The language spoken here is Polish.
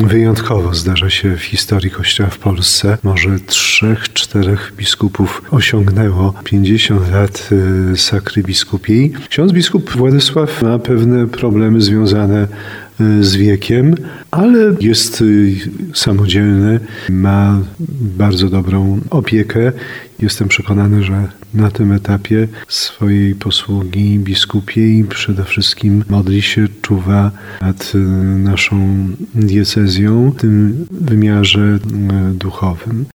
wyjątkowo zdarza się w historii Kościoła w Polsce. Może 3-4 biskupów osiągnęło 50 lat sakry biskupiej. Ksiądz biskup Władysław ma pewne problemy związane z wiekiem, ale jest samodzielny, ma bardzo dobrą opiekę. Jestem przekonany, że na tym etapie swojej posługi biskupiej przede wszystkim modli się, czuwa nad naszą diecezją w tym wymiarze duchowym.